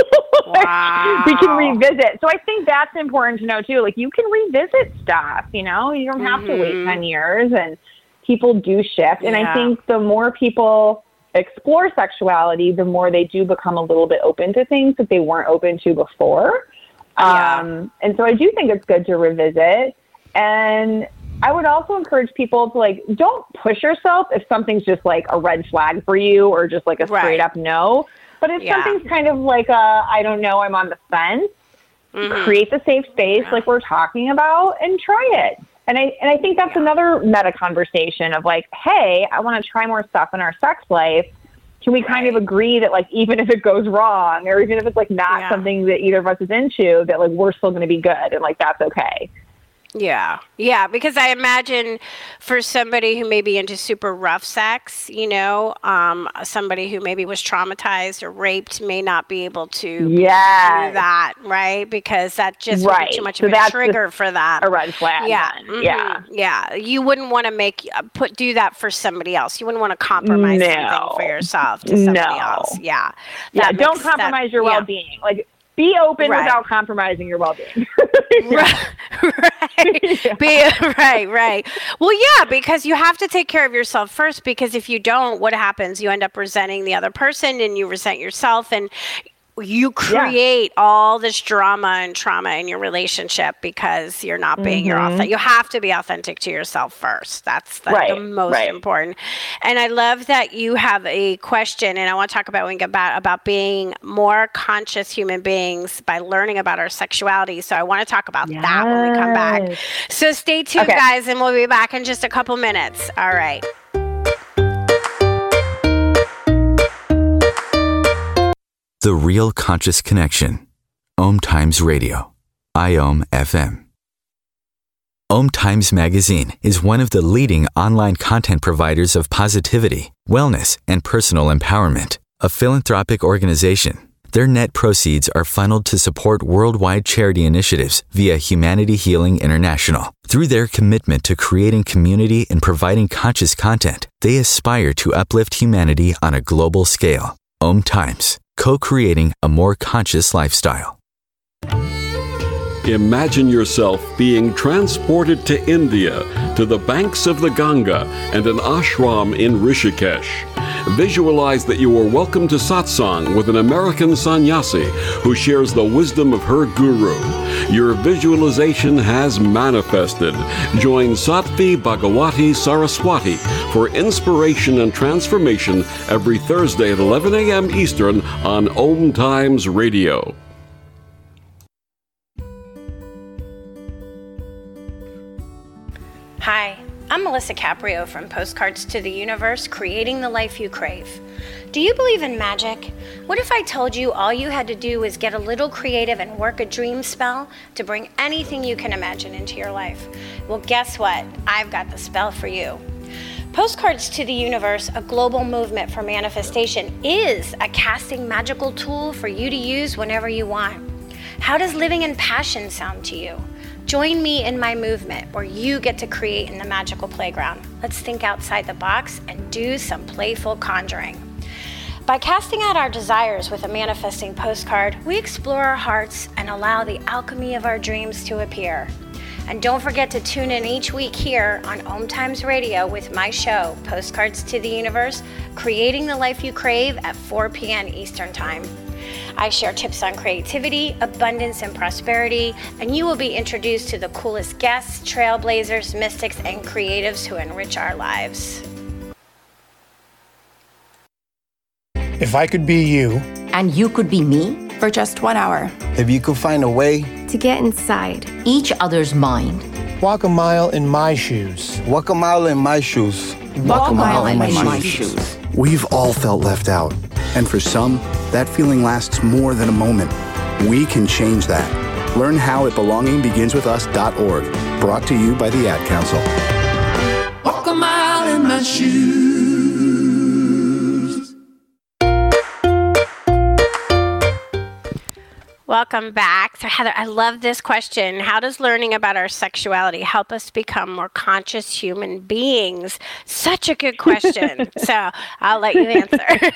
Wow. We can revisit. So I think that's important to know too. Like you can revisit stuff, you know, you don't have mm-hmm. to wait ten years and people do shift. And yeah. I think the more people explore sexuality, the more they do become a little bit open to things that they weren't open to before. Yeah. Um, and so I do think it's good to revisit. And I would also encourage people to like, don't push yourself if something's just like a red flag for you or just like a right. straight up no. But if yeah. something's kind of like a, I don't know, I'm on the fence, mm-hmm. create the safe space yeah. like we're talking about and try it. And I and I think that's yeah. another meta conversation of like, hey, I want to try more stuff in our sex life. Can we kind right. of agree that like even if it goes wrong or even if it's like not yeah. something that either of us is into, that like we're still going to be good and like that's okay. Yeah. Yeah. Because I imagine for somebody who may be into super rough sex, you know, um, somebody who maybe was traumatized or raped may not be able to yes. do that, right? Because that just right. would be too much so of a trigger for them. A red flag. Yeah. Mm-hmm. Yeah. Yeah. You wouldn't want to make, uh, put, do that for somebody else. You wouldn't want to compromise no. something for yourself to somebody no. else. Yeah. Yeah. That Don't makes, compromise that, your yeah. well-being. Like, be open right. without compromising your well-being. right, right. Yeah. Be, right, right. Well, yeah, because you have to take care of yourself first, because if you don't, what happens? You end up resenting the other person and you resent yourself, and you create yeah. all this drama and trauma in your relationship because you're not being mm-hmm. your authentic. You have to be authentic to yourself first. That's the, right. the most right. important. And I love that you have a question, and I want to talk about about about being more conscious human beings by learning about our sexuality. So I want to talk about yes. that when we come back. So stay tuned, okay. guys, and we'll be back in just a couple minutes. All right. The Real Conscious Connection. Om Times Radio. I O M F M. Om Times Magazine is one of the leading online content providers of positivity, wellness, and personal empowerment. A philanthropic organization, their net proceeds are funneled to support worldwide charity initiatives via Humanity Healing International. Through their commitment to creating community and providing conscious content, they aspire to uplift humanity on a global scale. Om Times. Co-creating a more conscious lifestyle. Imagine yourself being transported to India, to the banks of the Ganga and an ashram in Rishikesh. Visualize that you are welcome to satsang with an American sannyasi who shares the wisdom of her guru. Your visualization has manifested. Join Sattvi Bhagawati Saraswati for inspiration and transformation every Thursday at eleven a.m. Eastern on Om Times Radio. Hi, I'm Melissa Caprio from Postcards to the Universe, creating the life you crave. Do you believe in magic? What if I told you all you had to do was get a little creative and work a dream spell to bring anything you can imagine into your life? Well, guess what? I've got the spell for you. Postcards to the Universe, a global movement for manifestation, is a casting magical tool for you to use whenever you want. How does living in passion sound to you? Join me in my movement where you get to create in the magical playground. Let's think outside the box and do some playful conjuring. By casting out our desires with a manifesting postcard, we explore our hearts and allow the alchemy of our dreams to appear. And don't forget to tune in each week here on Om Times Radio with my show, Postcards to the Universe, creating the life you crave at four p.m. Eastern Time. I share tips on creativity, abundance, and prosperity, and you will be introduced to the coolest guests, trailblazers, mystics, and creatives who enrich our lives. If I could be you, and you could be me, for just one hour. If you could find a way to get inside each other's mind. Walk a mile in my shoes. Walk a mile in my shoes. Walk, Walk a mile, mile in, in my, my shoes. shoes. We've all felt left out. And for some, that feeling lasts more than a moment. We can change that. Learn how at belonging begins with us dot org. Brought to you by the Ad Council. Walk a mile in my shoes. Welcome back. So Heather, I love this question. How does learning about our sexuality help us become more conscious human beings? Such a good question. So I'll let you answer.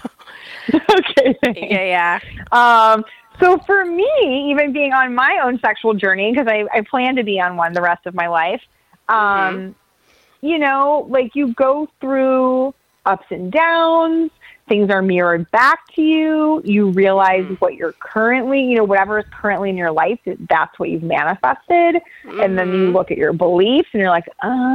Okay. Yeah, yeah. Um, so for me, even being on my own sexual journey, because I, I plan to be on one the rest of my life, um, mm-hmm. you know, like you go through ups and downs. Things are mirrored back to you. You realize mm-hmm. what you're currently, you know, whatever is currently in your life, that's what you've manifested. Mm-hmm. And then you look at your beliefs and you're like,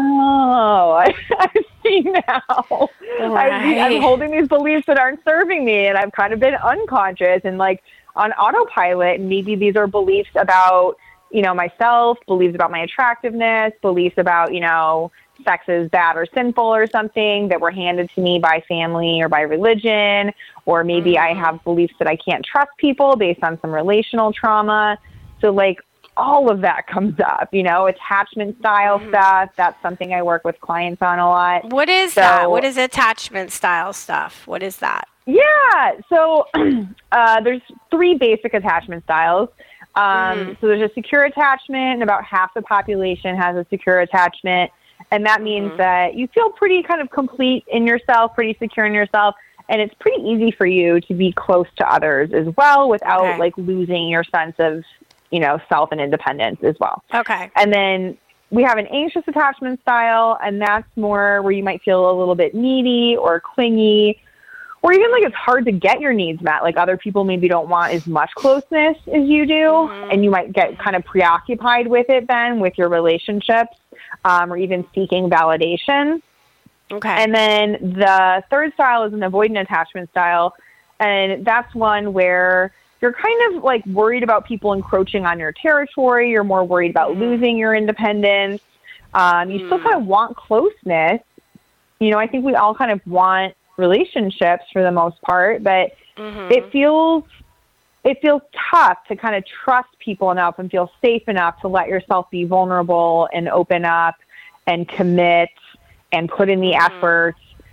oh, I, I see now. Right. I, I'm holding these beliefs that aren't serving me. And I've kind of been unconscious and like on autopilot. And maybe these are beliefs about, you know, myself, beliefs about my attractiveness, beliefs about, you know, sex is bad or sinful or something that were handed to me by family or by religion, or maybe mm-hmm. I have beliefs that I can't trust people based on some relational trauma. So like all of that comes up, you know, attachment style mm-hmm. stuff. That's something I work with clients on a lot. What is so, that? What is attachment style stuff? What is that? Yeah. So uh, there's three basic attachment styles. Um, mm-hmm. So there's a secure attachment, and about half the population has a secure attachment. And that means mm-hmm. that you feel pretty kind of complete in yourself, pretty secure in yourself. And it's pretty easy for you to be close to others as well without okay. like losing your sense of, you know, self and independence as well. Okay. And then we have an anxious attachment style, and that's more where you might feel a little bit needy or clingy, or even like it's hard to get your needs met. Like other people maybe don't want as much closeness as you do. Mm-hmm. And you might get kind of preoccupied with it then with your relationships. Um, or even seeking validation. Okay. And then the third style is an avoidant attachment style. And that's one where you're kind of like worried about people encroaching on your territory. You're more worried about mm-hmm. losing your independence. Um, you mm-hmm. still kind of want closeness. You know, I think we all kind of want relationships for the most part, but mm-hmm. it feels it feels tough to kind of trust people enough and feel safe enough to let yourself be vulnerable and open up and commit and put in the mm-hmm. effort.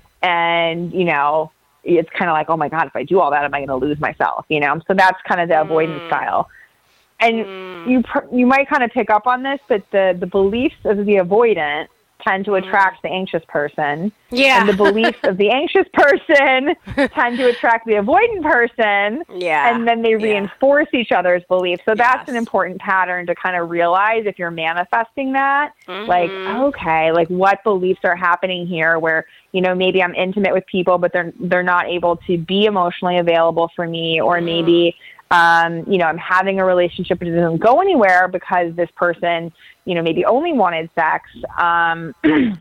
And, you know, it's kind of like, oh my God, if I do all that, am I going to lose myself? You know? So that's kind of the mm-hmm. avoidance style. And mm-hmm. you, pr- you might kind of pick up on this, but the, the beliefs of the avoidant tend to attract the anxious person. Yeah. And the beliefs of the anxious person tend to attract the avoidant person. Yeah. And then they yeah. reinforce each other's beliefs. So yes. that's an important pattern to kind of realize if you're manifesting that. Mm-hmm. Like, okay, like what beliefs are happening here where, you know, maybe I'm intimate with people, but they're they're not able to be emotionally available for me, or mm-hmm. maybe Um, you know, I'm having a relationship that doesn't go anywhere because this person, you know, maybe only wanted sex, um,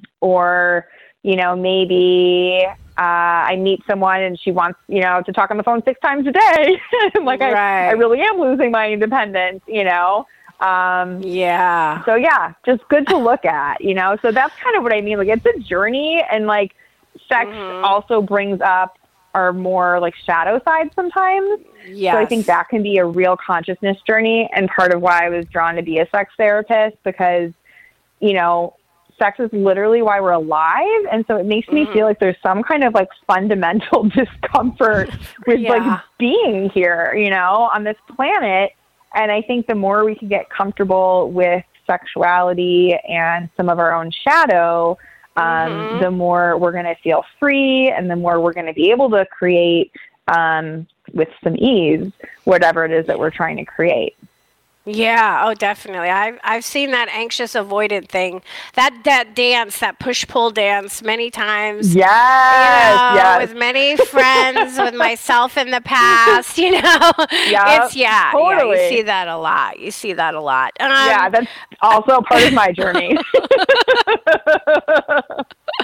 or, you know, maybe uh, I meet someone and she wants, you know, to talk on the phone six times a day. like right. I, I really am losing my independence, you know? Um, yeah. So yeah, just good to look at, you know? So that's kind of what I mean. Like it's a journey, and like sex mm-hmm. also brings up our more like shadow side sometimes. Yes. So I think that can be a real consciousness journey, and part of why I was drawn to be a sex therapist, because, you know, sex is literally why we're alive. And so it makes mm-hmm. me feel like there's some kind of like fundamental discomfort with yeah. like being here, you know, on this planet. And I think the more we can get comfortable with sexuality and some of our own shadow, um, mm-hmm. the more we're going to feel free, and the more we're going to be able to create um, with some ease whatever it is that we're trying to create. Yeah, oh, definitely. I've I've seen that anxious avoidant thing, that that dance, that push pull dance, many times. Yes, you know, yes. With many friends, with myself in the past. You know, yep, it's yeah, totally. yeah. You see that a lot. You see that a lot. Um, yeah, that's also part of my journey.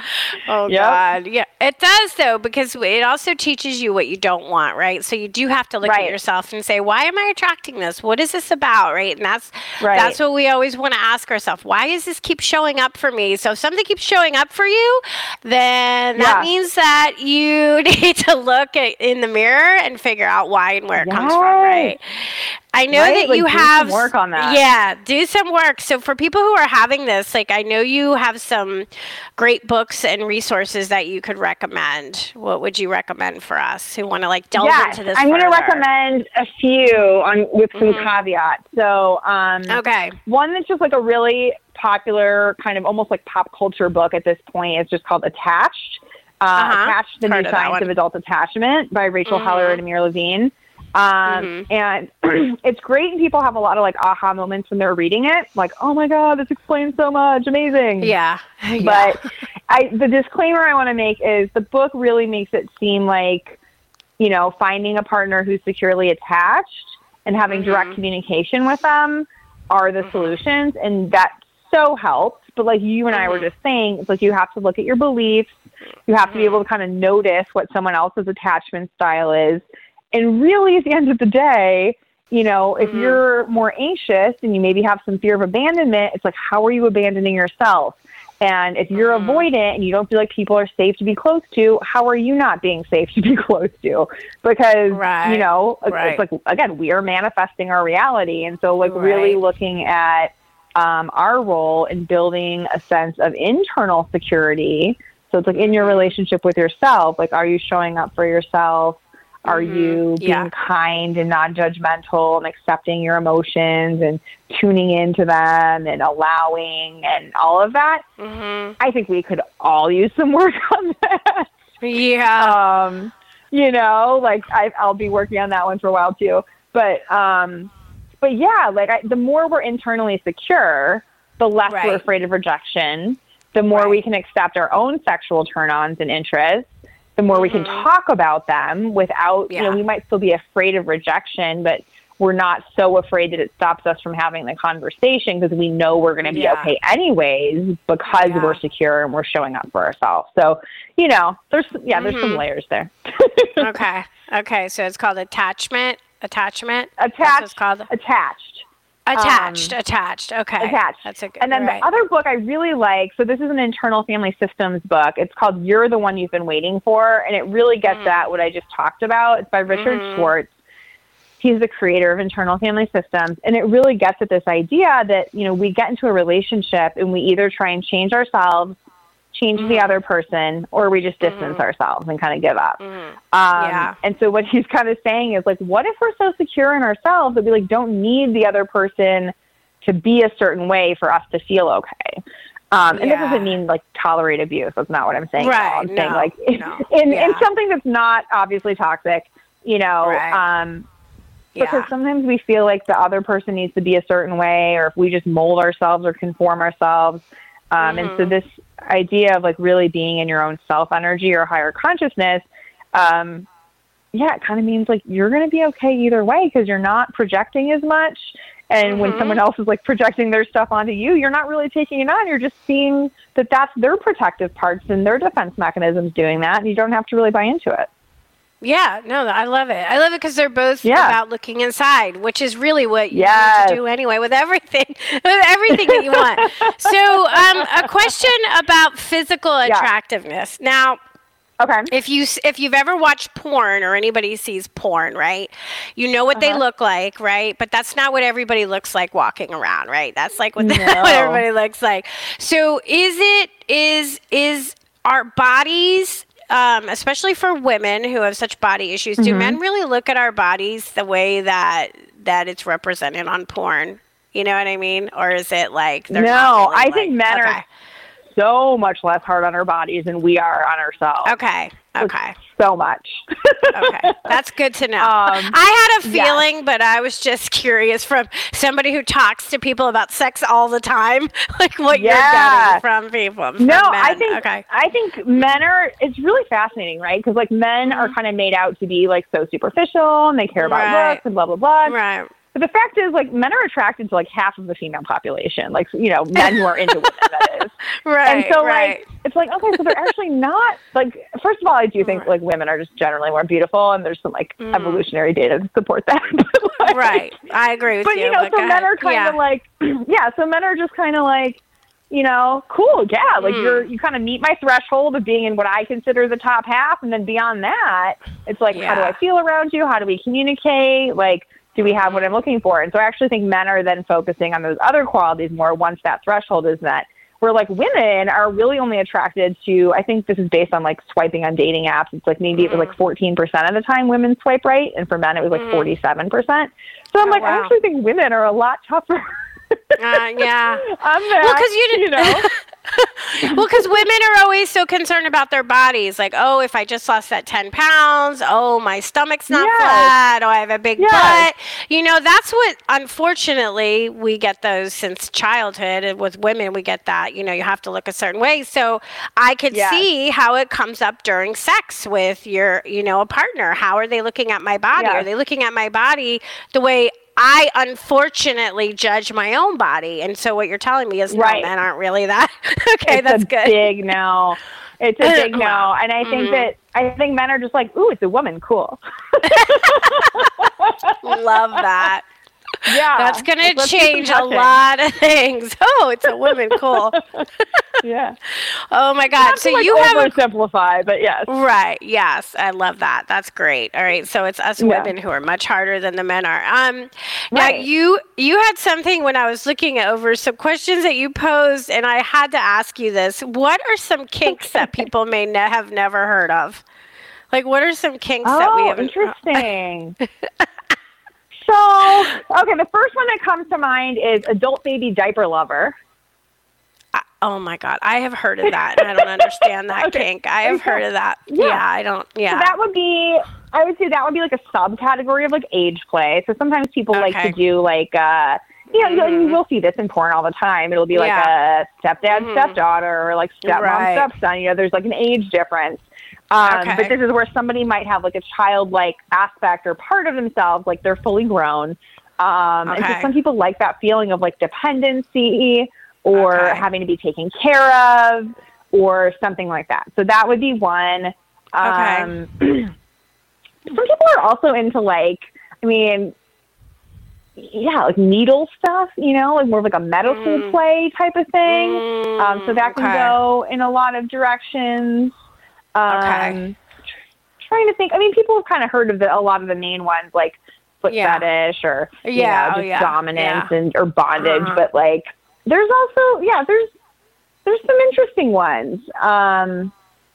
Oh, Yep. God. Yeah, it does, though, because it also teaches you what you don't want, right? So you do have to look Right. at yourself and say, why am I attracting this? What is this about, right? And that's Right. that's what we always want to ask ourselves. Why does this keep showing up for me? So if something keeps showing up for you, then that Yeah. means that you need to look at, in the mirror and figure out why and where it comes from, right? I know Right? that Like, you do some have work on that. Yeah, do some work. So for people who are having this, like I know you have some great books and resources that you could recommend. What would you recommend for us who want to like delve Yes, into this? I'm going to further? recommend a few on with some Mhm. caveats. So, um, Okay. one that's just like a really popular kind of almost like pop culture book at this point is just called Attached. Uh, Uh-huh. Attached: The Heard New of that Science one. of Adult Attachment by Rachel Mhm. Heller and Amir Levine. Um, Mhm. And it's great, and people have a lot of like aha moments when they're reading it, like, "Oh my God, this explains so much, amazing!" Yeah. yeah. But I, the disclaimer I want to make is the book really makes it seem like, you know, finding a partner who's securely attached and having Mm-hmm. direct communication with them are the solutions, and that so helps. But like you and I were Mm-hmm. just saying, it's like you have to look at your beliefs. You have to be Mm-hmm. able to kind of notice what someone else's attachment style is. And really, at the end of the day, you know, if Mhm. you're more anxious and you maybe have some fear of abandonment, it's like, how are you abandoning yourself? And if you're Mhm. avoidant and you don't feel like people are safe to be close to, how are you not being safe to be close to? Because, Right. you know, it's- Right. it's like, again, we are manifesting our reality. And so, like, really Right. looking at um, our role in building a sense of internal security. So it's like in your relationship with yourself, like, are you showing up for yourself? Are Mhm. you being Yeah. kind and non-judgmental and accepting your emotions and tuning into them and allowing and all of that? Mhm. I think we could all use some work on that. Yeah. Um, you know, like I, I'll be working on that one for a while too. But, um, but yeah, like I, the more we're internally secure, the less Right. we're afraid of rejection, the more Right. we can accept our own sexual turn-ons and interests, the more we can Mhm. talk about them without, you know, Yeah. we might still be afraid of rejection, but we're not so afraid that it stops us from having the conversation because we know we're going to be Yeah. okay anyways because Yeah. we're secure and we're showing up for ourselves. So, you know, there's, yeah, there's some Mhm. layers there. Okay. Okay. So it's called attachment. Attachment. That's what Attached, it's called. attached. Attached. Um, attached. Okay. Attached. That's a good. And then right. the other book I really like, so this is an internal family systems book. It's called You're the One You've Been Waiting For, and it really gets Mm. at what I just talked about. It's by Richard Mhm. Schwartz. He's the creator of internal family systems, and it really gets at this idea that, you know, we get into a relationship and we either try and change ourselves, change the Mhm. other person, or we just distance Mhm. ourselves and kind of give up. Mhm. Um, Yeah. And so what he's kind of saying is, like, what if we're so secure in ourselves that we like don't need the other person to be a certain way for us to feel okay? Um, and Yeah. this doesn't mean like tolerate abuse. That's not what I'm saying. at all. Right, I'm saying no, like no. in, Yeah. in something that's not obviously toxic, you know, Right. um, because Yeah. sometimes we feel like the other person needs to be a certain way, or if we just mold ourselves or conform ourselves. Um, And so Mhm. this idea of like really being in your own self energy or higher consciousness, um, yeah, it kind of means like you're going to be okay either way because you're not projecting as much. And when Mhm. someone else is like projecting their stuff onto you, you're not really taking it on. You're just seeing that that's their protective parts and their defense mechanisms doing that. And you don't have to really buy into it. Yeah, no, I love it. I love it because they're both Yeah. about looking inside, which is really what you Yes. need to do anyway with everything, with everything that you want. So, um, a question about physical attractiveness. Now, Okay. if you s- if you've ever watched porn or anybody sees porn, right? You know what they Uh-huh. look like, right? But that's not what everybody looks like walking around, right? That's like what, No. what everybody looks like. So, is it is is our bodies, um, especially for women who have such body issues, do Mm-hmm. men really look at our bodies the way that that it's represented on porn? You know what I mean? Or is it like they're No, not really I like- think men okay. are so much less hard on our bodies than we are on ourselves. Okay. Okay. So much. Okay, that's good to know. Um, I had a yes. feeling, but I was just curious from somebody who talks to people about sex all the time, like what Yeah. you're getting from people. From No, men. I think Okay. I think men are. It's really fascinating, right? Because like men are kind of made out to be like so superficial, and they care about Right. looks and blah blah blah. Right. But the fact is, like, men are attracted to like half of the female population. Like, you know, men who are into women. That is. Right. And so, right. like, it's like, okay, so they're actually not, like, first of all, I do think, like, women are just generally more beautiful, and there's some, like, mm. evolutionary data to support that. but, like, right. I agree with but, you. you know, but so men are kind yeah. of like, yeah, so men are just kind of like, you know, cool, yeah, like, mm. you're, you kind of meet my threshold of being in what I consider the top half, and then beyond that, it's like, yeah. how do I feel around you? How do we communicate? Like, do we have what I'm looking for? And so I actually think men are then focusing on those other qualities more once that threshold is met. Where, like, women are really only attracted to, I think this is based on, like, swiping on dating apps. It's, like, maybe it was, like, fourteen percent of the time women swipe right, and for men it was, like, forty-seven percent. So I'm oh, like, wow. I actually think women are a lot tougher. Uh, yeah. I'm that, well, because you, you know. well, because women are always so concerned about their bodies. Like, oh, if I just lost that ten pounds, oh, my stomach's not yes. flat, oh, I have a big yes. butt. You know, that's what, unfortunately, we get those since childhood. And with women, we get that, you know, you have to look a certain way. So I could yes. see how it comes up during sex with your, you know, a partner. How are they looking at my body? Yes. Are they looking at my body the way I unfortunately judge my own body, and so what you're telling me is right. no, men aren't really that. okay, it's that's a good. Big no. It's a big no, and I think mm-hmm. that I think men are just like, ooh, it's a woman, cool. Love that. Yeah, that's going to change a lot of things. Oh, it's a woman, cool. yeah. Oh my God. Not so to, like, you have oversimplify, but yes. Right. Yes, I love that. That's great. All right. So it's us yeah. women who are much harder than the men are. Um, now right. you you had something when I was looking over some questions that you posed, and I had to ask you this. What are some kinks that people may ne- have never heard of? Like, what are some kinks oh, that we haven't? Interesting. So, okay, the first one that comes to mind is adult baby diaper lover. I, oh, my God. I have heard of that, and I don't understand that okay. kink. I have heard of that. Yeah, yeah I don't, yeah. So that would be, I would say that would be like a subcategory of like age play. So sometimes people okay. like to do like, uh, you know, mm-hmm. you will see this in porn all the time. It'll be like yeah. a stepdad, mm-hmm. stepdaughter, or like stepmom, right. stepson. You know, there's like an age difference. Um, okay. But this is where somebody might have like a childlike aspect or part of themselves, like they're fully grown. Um, okay. And so some people like that feeling of like dependency or okay. having to be taken care of or something like that. So that would be one. Um, okay. Some people are also into like, I mean, yeah, like needle stuff, you know, like more of like a medical mm. play type of thing. Mm, um, so that can okay. go in a lot of directions. Um, okay. Trying to think. I mean, people have kind of heard of the, a lot of the main ones, like foot yeah. fetish or you yeah, know, oh, just yeah. dominance yeah. and or bondage. Uh-huh. But like, there's also yeah, there's there's some interesting ones. Um,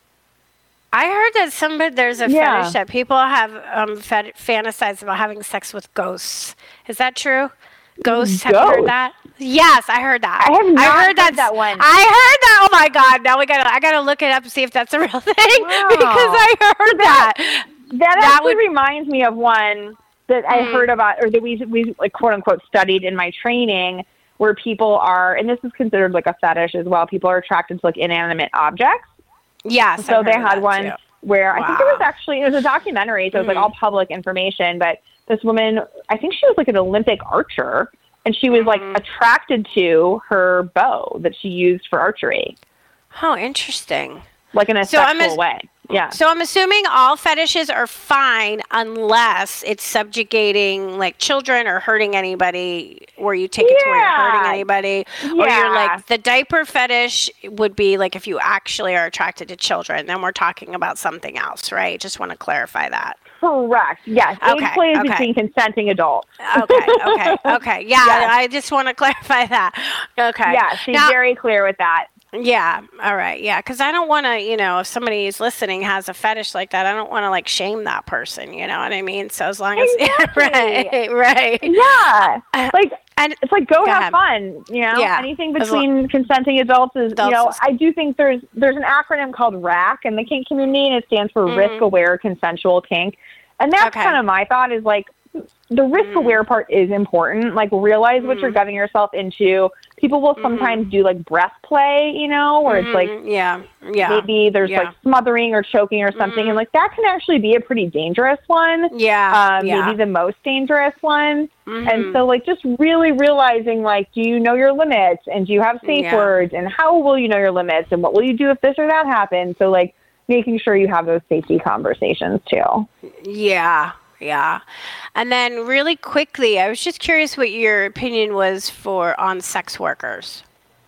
I heard that somebody there's a yeah. fetish that people have um, fet- fantasize about having sex with ghosts. Is that true? Ghosts? Have Ghosts? you heard that? Yes, I heard that. I have not I heard, heard that, that one. I heard that. Oh my God! Now we gotta. I gotta look it up and see if that's a real thing Wow. because I heard that. That, that, that actually would, reminds me of one that I mm. heard about, or that we we like quote unquote studied in my training, where people are, and this is considered like a fetish as well. People are attracted to like inanimate objects. Yes. So I they heard had that one too. where wow. I think it was actually it was a documentary, so it was like all public information. But this woman, I think she was like an Olympic archer. And she was, like, mm-hmm. attracted to her bow that she used for archery. Oh, interesting. Like in a so sexual as- way. Yeah. So I'm assuming all fetishes are fine unless it's subjugating, like, children or hurting anybody where you take it yeah. to where you're hurting anybody. Yeah. Or you're, like, the diaper fetish would be, like, if you actually are attracted to children. Then we're talking about something else, right? Just want to clarify that. Correct. Yes. Okay. Age play is okay. between consenting adults. okay. Okay. Okay. Yeah. Yes. I just want to clarify that. Okay. Yeah. She's now, very clear with that. Yeah. All right. Yeah. Because I don't want to, you know, if somebody is listening has a fetish like that, I don't want to like shame that person. You know what I mean? So as long as exactly. right, right. Yeah. Like and it's like go, go have ahead. fun. You know, yeah. anything between lo- consenting adults is. Adults you know, is- I do think there's there's an acronym called R A C in the kink community, and it stands for mm-hmm. Risk Aware Consensual Kink. And that's okay. kind of my thought is like, the risk aware part is important. Like, realize what you're getting yourself into. People will sometimes do like breath play, you know, where it's like, yeah, yeah, maybe there's yeah. like smothering or choking or something. And like, that can actually be a pretty dangerous one. Yeah. Um, yeah. Maybe the most dangerous one. Mm-hmm. And so like, just really realizing like, do you know your limits, and do you have safe Yeah. words, and how will you know your limits, and what will you do if this or that happens? So like, making sure you have those safety conversations too. Yeah. Yeah. And then really quickly, I was just curious what your opinion was for on sex workers.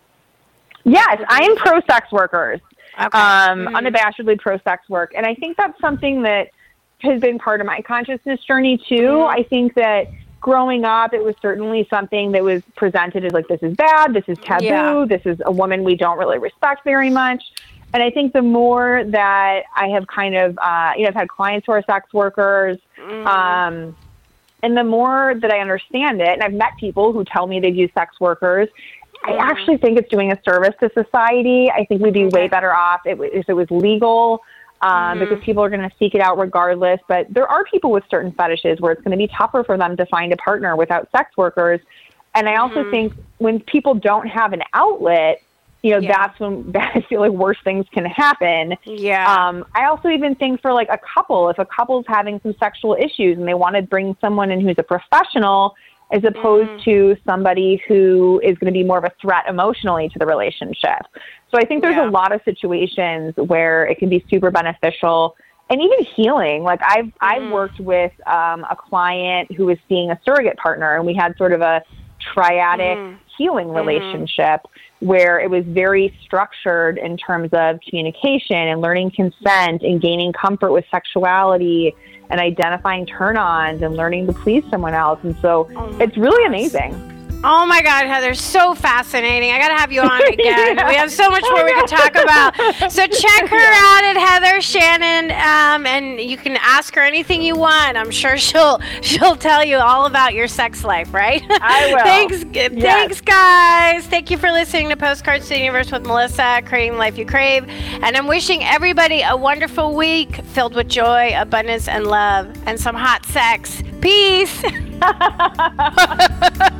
Yes, I am pro sex workers. Okay. Um, Mhm. Unabashedly pro sex work. And I think that's something that has been part of my consciousness journey too. I think that growing up, it was certainly something that was presented as like, this is bad, this is taboo, Yeah. this is a woman we don't really respect very much. And I think the more that I have kind of, uh, you know, I've had clients who are sex workers, Mm-hmm. um, and the more that I understand it, and I've met people who tell me they've used sex workers, I actually think it's doing a service to society. I think we'd be way better off if, if it was legal, um, Mm-hmm. because people are going to seek it out regardless. But there are people with certain fetishes where it's going to be tougher for them to find a partner without sex workers. And I also Mm-hmm. think when people don't have an outlet, you know, Yeah. that's when I feel like worse things can happen. Yeah. Um, I also even think for like a couple, if a couple's having some sexual issues and they want to bring someone in who's a professional as opposed Mm-hmm. to somebody who is going to be more of a threat emotionally to the relationship. So I think there's Yeah. a lot of situations where it can be super beneficial and even healing. Like I've, Mm-hmm. I've worked with um, a client who was seeing a surrogate partner, and we had sort of a triadic Mm-hmm. healing relationship where it was very structured in terms of communication and learning consent and gaining comfort with sexuality and identifying turn-ons and learning to please someone else. And so it's really amazing. Oh my God, Heather, so fascinating. I got to have you on again. Yeah. We have so much more we can talk about. So check her out at Heather Shannon, um, and you can ask her anything you want. I'm sure she'll she'll tell you all about your sex life, right? I will. Thanks, Yes. thanks, guys. Thank you for listening to Postcards to the Universe with Melissa, Creating the Life You Crave. And I'm wishing everybody a wonderful week filled with joy, abundance, and love, and some hot sex. Peace.